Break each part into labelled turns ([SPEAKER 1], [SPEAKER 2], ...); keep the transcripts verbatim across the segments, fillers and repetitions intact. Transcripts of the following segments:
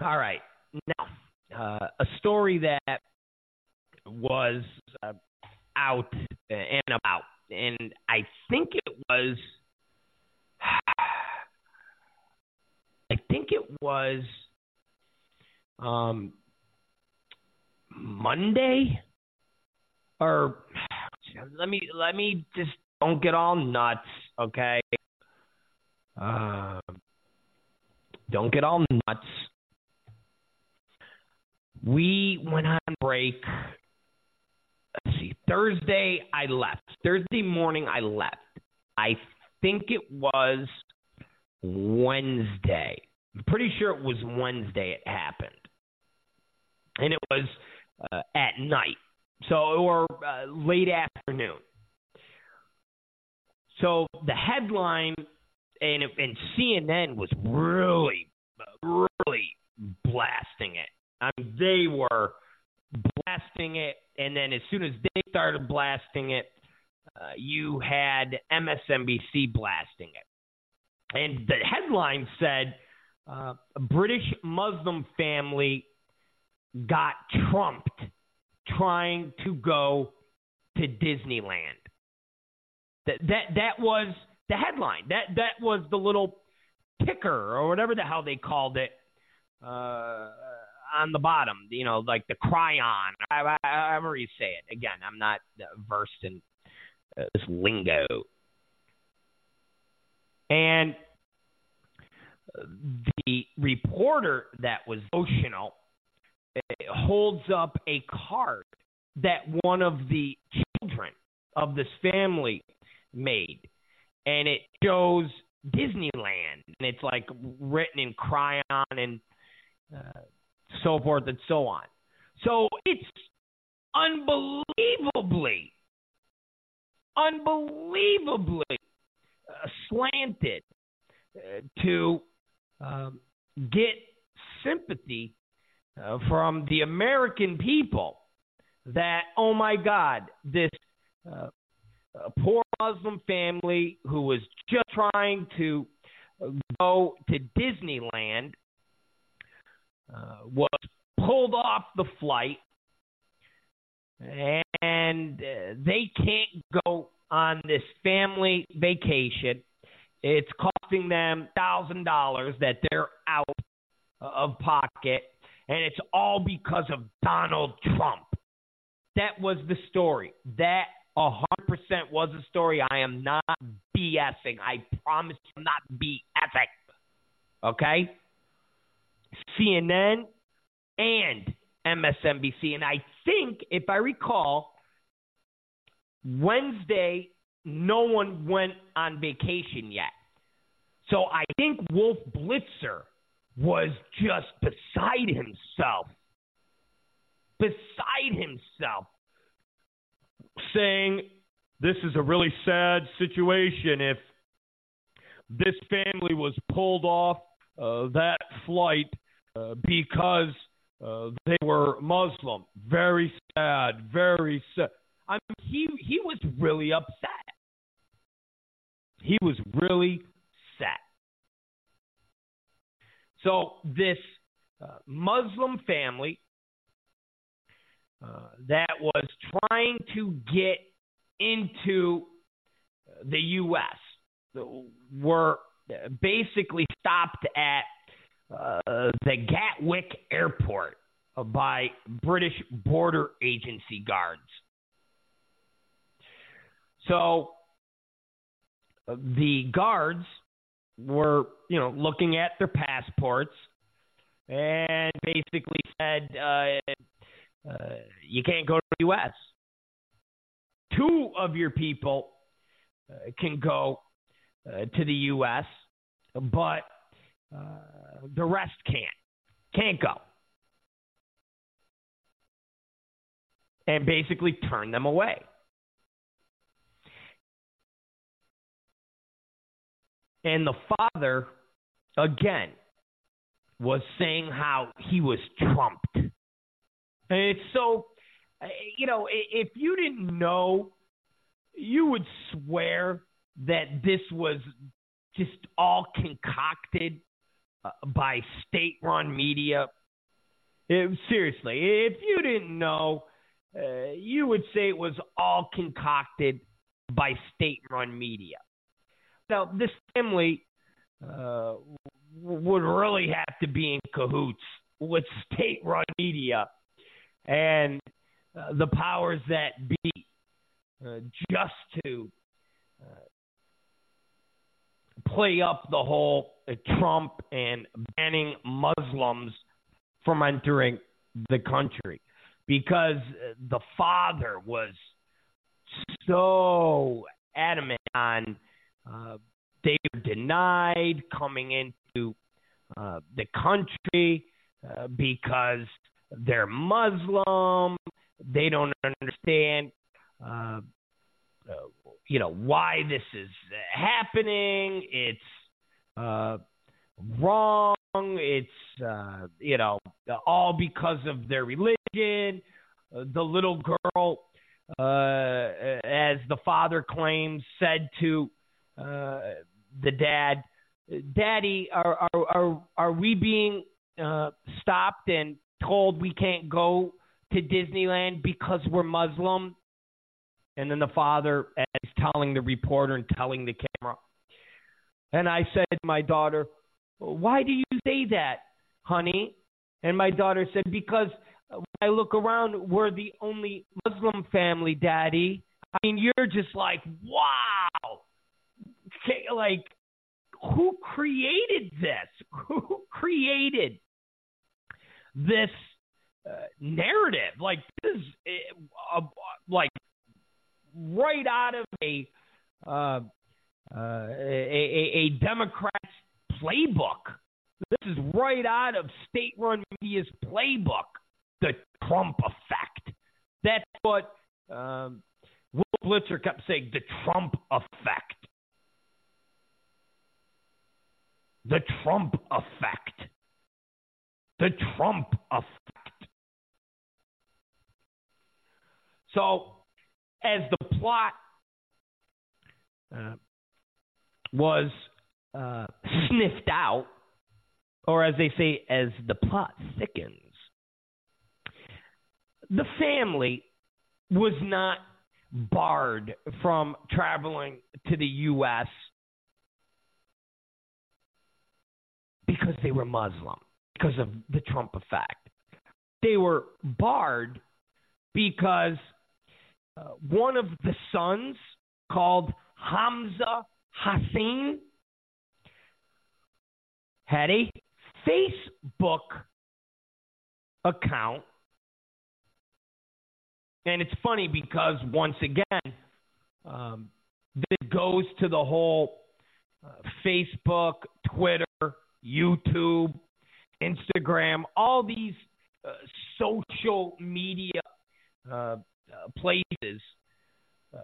[SPEAKER 1] All right. Now, uh, a story that was uh, out and about, and I think it was, I think it was um, Monday, or let me let me just don't get all nuts, okay? Uh, don't get all nuts. We went on break. Let's see. Thursday, I left. Thursday morning, I left. I think it was Wednesday. I'm pretty sure it was Wednesday it happened. And it was uh, at night. So, or uh, late afternoon. So the headline, and, and C N N was really, really blasting it. I mean, they were blasting it, and then as soon as they started blasting it, uh, you had M S N B C blasting it. And the headline said, uh, a British Muslim family got trumped trying to go to Disneyland. That that that was the headline. That that was the little ticker or whatever the hell they called it. Uh, on the bottom, you know, like the cryon. I, I, I remember you say it. Again, I'm not versed in uh, this lingo. And the reporter that was emotional holds up a card that one of the children of this family made. And it shows Disneyland. And it's like written in crayon and uh, so forth and so on. So it's unbelievably, unbelievably uh, slanted uh, to um, get sympathy uh, from the American people that, oh my God, this uh, uh, poor Muslim family who was just trying to go to Disneyland Uh, was pulled off the flight, and uh, they can't go on this family vacation. It's costing them one thousand dollars that they're out of pocket, and it's all because of Donald Trump. That was the story. That one hundred percent was the story. I am not BSing. I promise I'm not BSing. Okay? C N N and M S N B C. And I think, if I recall, Wednesday, no one went on vacation yet. So I think Wolf Blitzer was just beside himself. Beside himself. Saying, this is a really sad situation if this family was pulled off uh, that flight Uh, because uh, they were Muslim. Very sad, very sad. I mean, he, he was really upset. He was really sad. So this uh, Muslim family uh, that was trying to get into the U S were basically stopped at Uh, the Gatwick Airport uh, by British Border Agency guards. So uh, the guards were, you know, looking at their passports and basically said, uh, uh, you can't go to the U S. Two of your people uh, can go uh, to the U S, but Uh, the rest can't. Can't go. And basically turn them away. And the father, again, was saying how he was trumped. And it's so, you know, if you didn't know, you would swear that this was just all concocted uh, by state-run media. It, seriously, if you didn't know, uh, you would say it was all concocted by state-run media. Now, this family uh, would really have to be in cahoots with state-run media and uh, the powers that be uh, just to uh, play up the whole uh, Trump and banning Muslims from entering the country, because the father was so adamant on uh, they were denied coming into uh, the country uh, because they're Muslim. They don't understand, uh, uh, you know, why this is happening. It's uh, wrong. It's, uh, you know, all because of their religion. Uh, the little girl, uh, as the father claims, said to uh, the dad, "Daddy, are are are, are we being uh, stopped and told we can't go to Disneyland because we're Muslim?" And then the father is telling the reporter and telling the camera. And I said to my daughter, "Why do you say that, honey?" And my daughter said, "Because when I look around, we're the only Muslim family, Daddy." I mean, you're just like, wow. Okay, like, who created this? Who created this uh, narrative? Like, this is uh, uh, like right out of a uh, uh, a, a, a Democrat's playbook. This is right out of state-run media's playbook. The Trump effect. That's what um, Will Blitzer kept saying. The Trump effect. The Trump effect. The Trump effect. So, as the plot uh, was uh, sniffed out, or as they say, as the plot thickens, the family was not barred from traveling to the U S because they were Muslim, because of the Trump effect. They were barred because uh, one of the sons, called Hamza Hassan, had a Facebook account. And it's funny because, once again, um, this goes to the whole uh, Facebook, Twitter, YouTube, Instagram, all these uh, social media uh, uh, places uh,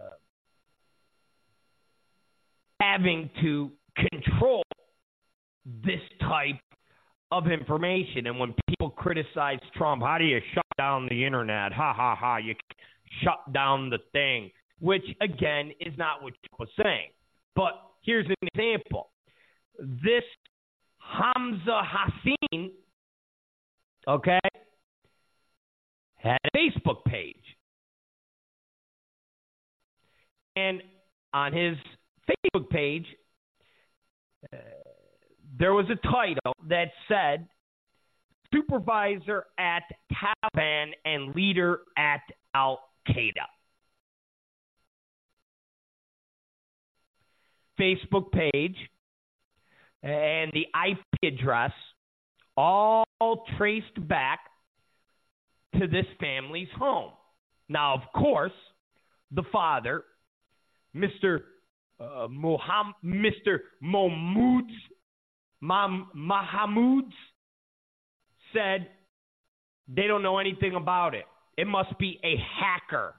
[SPEAKER 1] having to control this type of information. And when people criticize Trump, how do you shut down the internet? Ha, ha, ha, you shut down the thing, which, again, is not what Trump was saying. But here's an example. This Hamza Hassan, okay, had a Facebook page. And on his Facebook page, uh, there was a title that said, "Supervisor at Taliban and leader at Al-Qaeda." Facebook page and the I P address all traced back to this family's home. Now, of course, the father, Mister Uh, Mohammed, Mister Mahmoud, Mahmoud, said they don't know anything about it. It must be a hacker.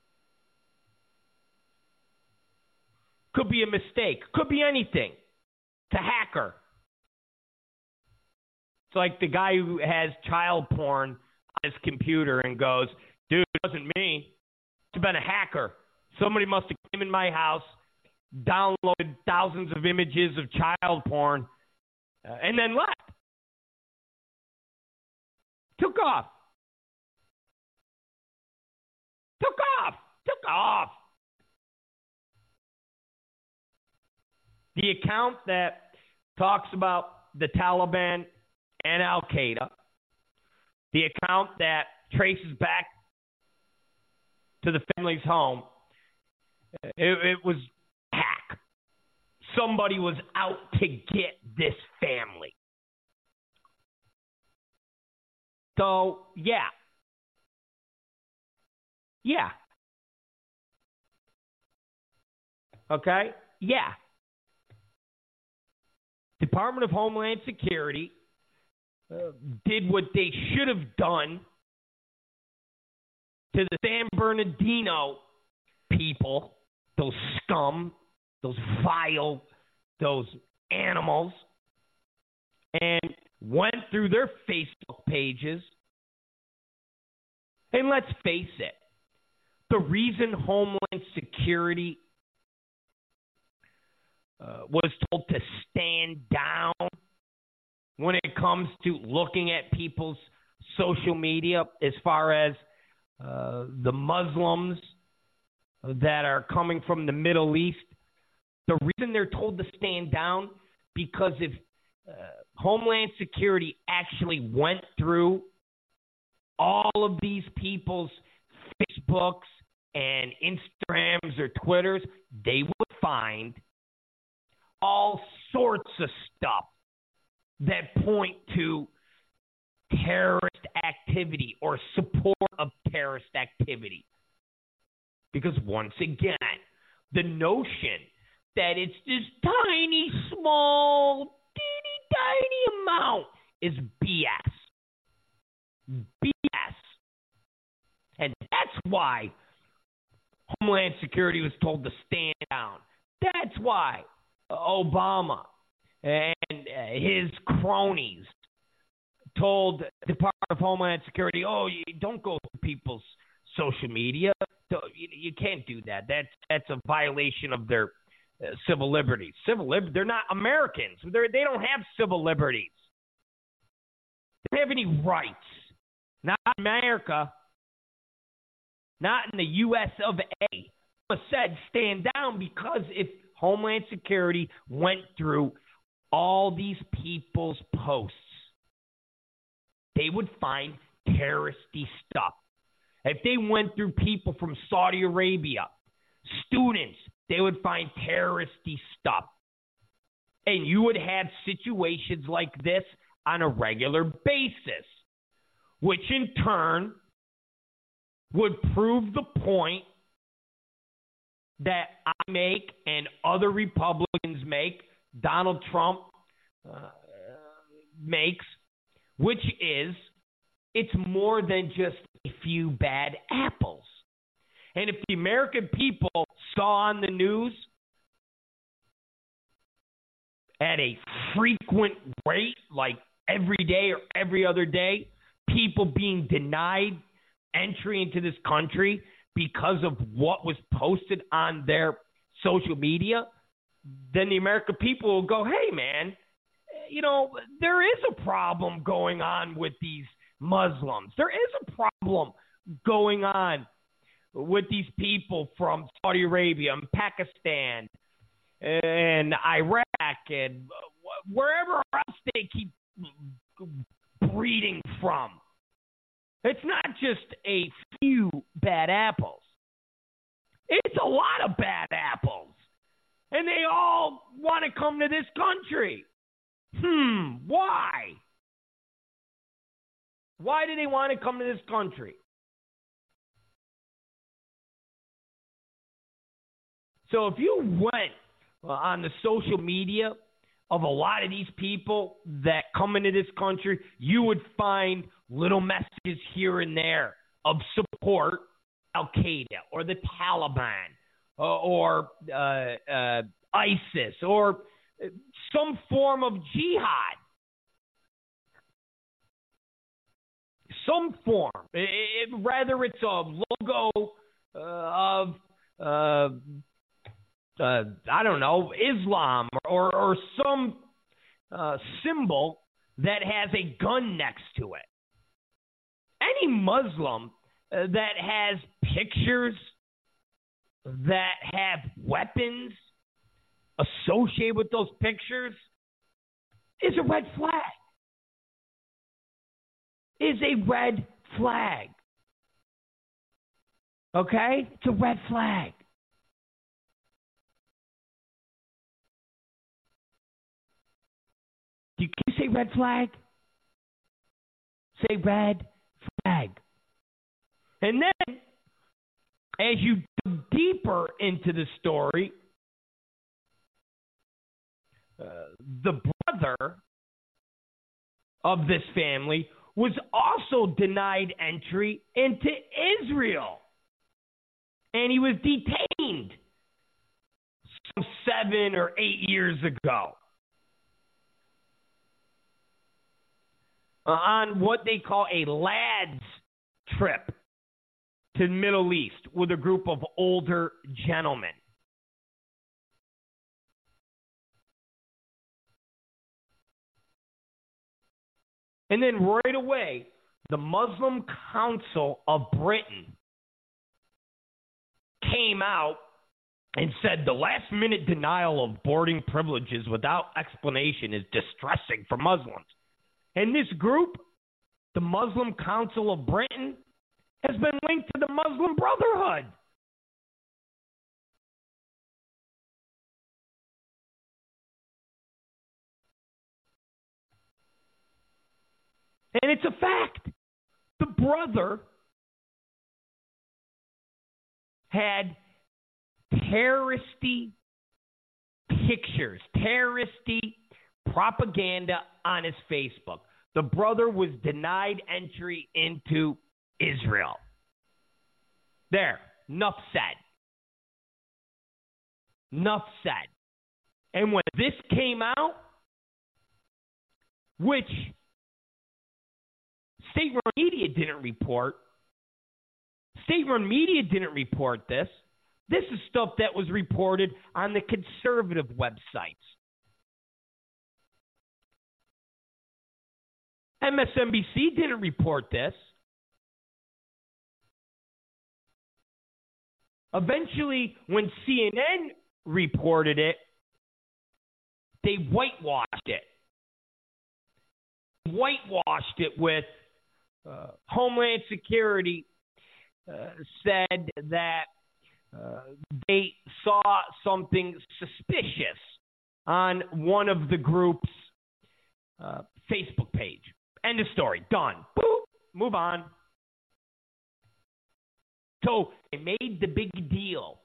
[SPEAKER 1] Could be a mistake. Could be anything. It's a hacker. It's like the guy who has child porn on his computer and goes, "Dude, it wasn't me. It's been a hacker. Somebody must have came in my house, downloaded thousands of images of child porn, uh, and then left." Took off. Took off. Took off. The account that talks about the Taliban and Al-Qaeda, the account that traces back to the family's home, it, it was hack. Somebody was out to get this family. So, yeah. Yeah. Okay? Yeah. Department of Homeland Security uh, did what they should have done to the San Bernardino people, those scum, those vile, those animals, and went through their Facebook pages. And let's face it, the reason Homeland Security uh, was told to stand down when it comes to looking at people's social media as far as uh, the Muslims that are coming from the Middle East, the reason they're told to stand down, because if uh, Homeland Security actually went through all of these people's Facebooks and Instagrams or Twitters, they would find all sorts of stuff that point to terrorist activity or support of terrorist activity. Because once again, the notion that it's this tiny, small, teeny, tiny amount is B S. B S. And that's why Homeland Security was told to stand down. That's why Obama and his cronies told the Department of Homeland Security, oh, you don't go to people's social media. You can't do that. That's that's a violation of their uh, civil liberties. Civil lib- They're not Americans. They're, they don't have civil liberties. They don't have any rights. Not in America. Not in the U S of A. I said stand down because if Homeland Security went through all these people's posts, they would find terroristy stuff. If they went through people from Saudi Arabia, students, they would find terroristy stuff. And you would have situations like this on a regular basis, which in turn would prove the point that I make and other Republicans make, Donald Trump uh, makes, which is it's more than just a few bad apples. And if the American people saw on the news at a frequent rate, like every day or every other day, people being denied entry into this country because of what was posted on their social media, then the American people will go, hey, man, you know, there is a problem going on with these Muslims. There is a problem going on with these people from Saudi Arabia and Pakistan and Iraq and wherever else they keep breeding from. It's not just a few bad apples. It's a lot of bad apples. And they all want to come to this country. Hmm, why? Why do they want to come to this country? So if you went on the social media of a lot of these people that come into this country, you would find little messages here and there of support Al-Qaeda or the Taliban uh, or uh, uh, ISIS or some form of jihad. Some form. It, it, whether it's a logo uh, of, uh, uh, I don't know, Islam or, or some uh, symbol that has a gun next to it. any Muslim uh, that has pictures that have weapons associated with those pictures is a red flag. Is a red flag. Okay? It's a red flag. Do you, can you say red flag? Say red flag. And then, as you dig deeper into the story, uh, the brother of this family was also denied entry into Israel. And he was detained some seven or eight years ago uh, on what they call a lad's trip to the Middle East with a group of older gentlemen. And then right away, the Muslim Council of Britain came out and said the last-minute denial of boarding privileges without explanation is distressing for Muslims. And this group, the Muslim Council of Britain, has been linked to the Muslim Brotherhood. And it's a fact. The brother had terroristy pictures, terroristy propaganda on his Facebook. The brother was denied entry into Israel. There, enough said. Enough said. And when this came out, which state-run media didn't report, state-run media didn't report this. This is stuff that was reported on the conservative websites. M S N B C didn't report this. Eventually, when C N N reported it, they whitewashed it. Whitewashed it with uh, Homeland Security uh, said that uh, they saw something suspicious on one of the group's uh, Facebook page. End of story. Done. Boop. Move on. So they made the big deal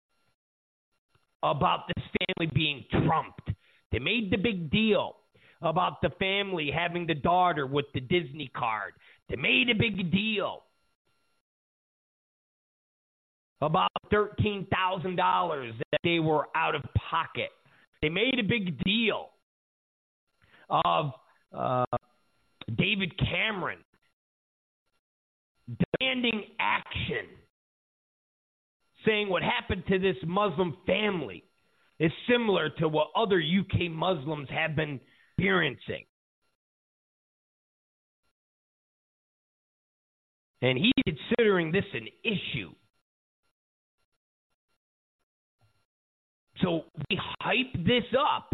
[SPEAKER 1] about this family being trumped. They made the big deal about the family having the daughter with the Disney card. They made a big deal about thirteen thousand dollars that they were out of pocket. They made a big deal of uh, David Cameron demanding action, saying what happened to this Muslim family is similar to what other U K Muslims have been experiencing. And he's considering this an issue. So we hype this up.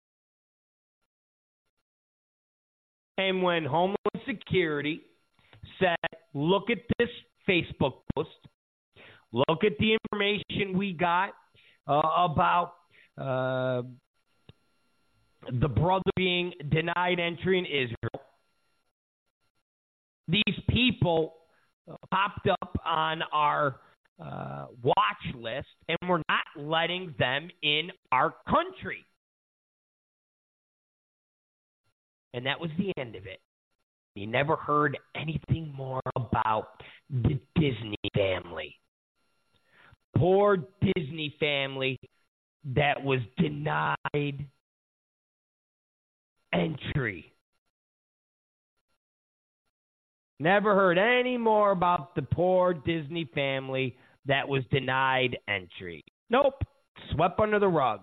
[SPEAKER 1] And when Homeland Security said, look at this Facebook post, look at the information we got uh, about uh, the brother being denied entry in Israel, these people uh, popped up on our uh, watch list, and we're not letting them in our country. And that was the end of it. You never heard anything more about the Disney family. Poor Disney family that was denied entry. Never heard any more about the poor Disney family that was denied entry. Nope. Swept under the rug.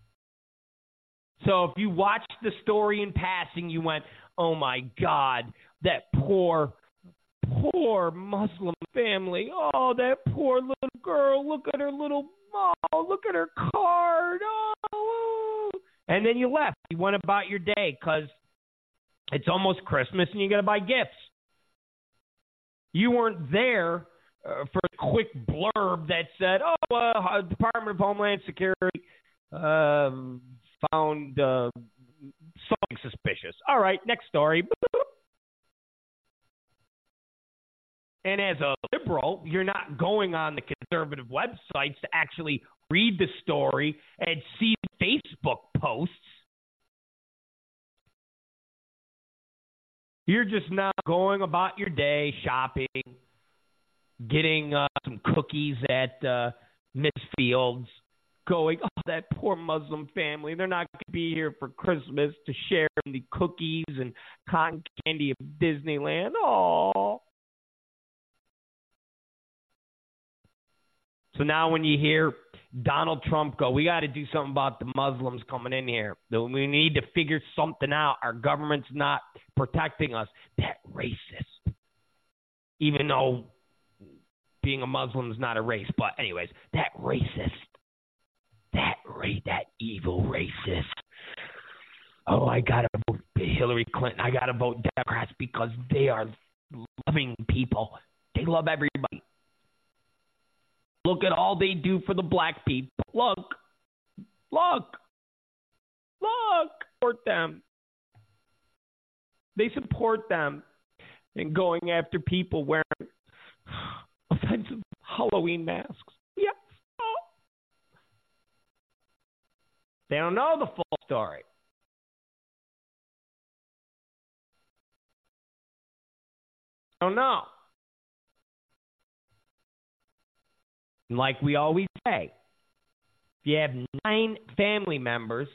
[SPEAKER 1] So if you watched the story in passing, you went, oh my God, that poor, poor Muslim family. Oh, that poor little girl. Look at her little, oh, look at her card. Oh, and then you left. You went about your day because it's almost Christmas and you got to buy gifts. You weren't there uh, for a quick blurb that said, oh, uh, Department of Homeland Security uh, found uh, something suspicious. All right, next story. And as a liberal, you're not going on the conservative websites to actually read the story and see the Facebook posts. You're just now going about your day shopping, getting uh, some cookies at uh, Miss Fields, going, oh, that poor Muslim family. They're not going to be here for Christmas to share the cookies and cotton candy of Disneyland. Oh. So now when you hear Donald Trump go, we got to do something about the Muslims coming in here. We need to figure something out. Our government's not protecting us. That racist. Even though being a Muslim is not a race. But anyways, that racist. That ra- that evil racist. Oh, I got to vote Hillary Clinton. I got to vote Democrats because they are loving people. They love everybody. Look at all they do for the black people. Look, look, look, support them. They support them in going after people wearing offensive Halloween masks. Yes. Oh. They don't know the full story. They don't know. Like we always say, if you have nine family members,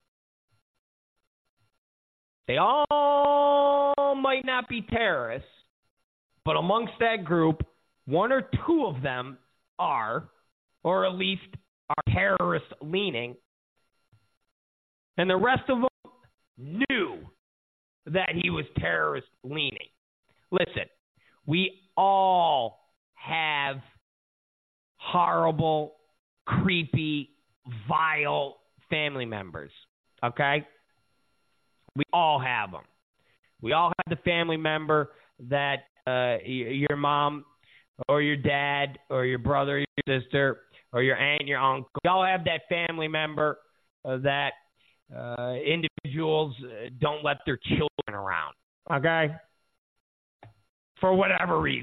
[SPEAKER 1] they all might not be terrorists, but amongst that group, one or two of them are, or at least are terrorist-leaning, and the rest of them knew that he was terrorist-leaning. Listen, we all have horrible, creepy, vile family members, okay? We all have them. We all have the family member that uh, your mom or your dad or your brother or your sister or your aunt, your uncle, we all have that family member uh, that uh, individuals don't let their children around, okay? For whatever reason.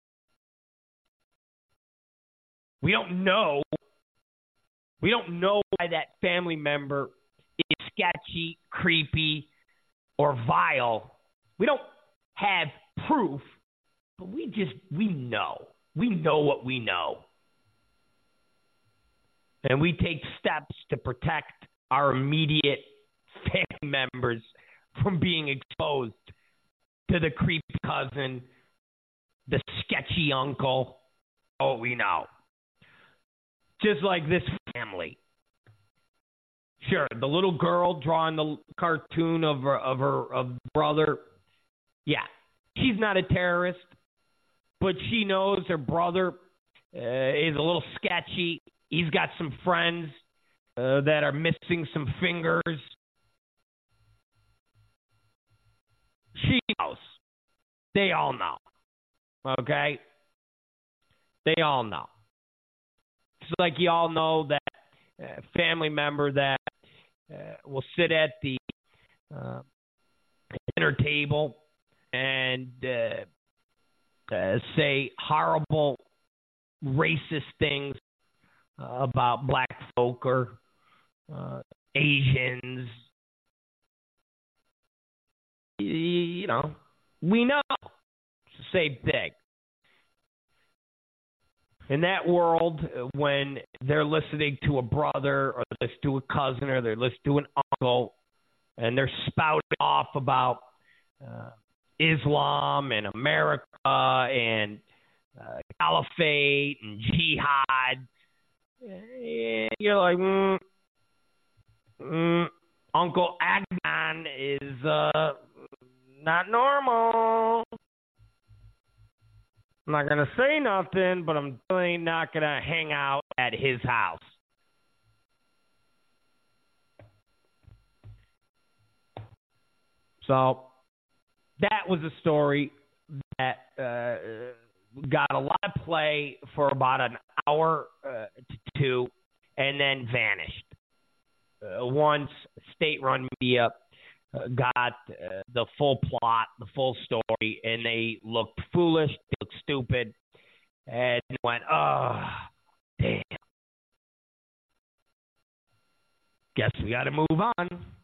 [SPEAKER 1] We don't know. We don't know why that family member is sketchy, creepy, or vile. We don't have proof, but we just, we know. We know what we know. And we take steps to protect our immediate family members from being exposed to the creepy cousin, the sketchy uncle. Oh, we know. Just like this family. Sure, the little girl drawing the cartoon of her, of her of brother. Yeah, she's not a terrorist, but she knows her brother uh, is a little sketchy. He's got some friends uh, that are missing some fingers. She knows. They all know. Okay? They all know. It's like you all know that uh, family member that uh, will sit at the uh, dinner table and uh, uh, say horrible, racist things uh, about black folk or uh, Asians. You, you know, we know. It's the same thing. In that world, when they're listening to a brother or they listen to a cousin or they listen to an uncle and they're spouting off about uh, Islam and America and uh, caliphate and jihad, you're like, mm, mm, Uncle Agnon is uh, not normal. I'm not going to say nothing, but I'm really not going to hang out at his house. So that was a story that uh, got a lot of play for about an hour uh, to two and then vanished. Uh, once state-run media uh, got uh, the full plot, the full story, and they looked foolish, they looked stupid, and went, oh, damn. Guess we got to move on.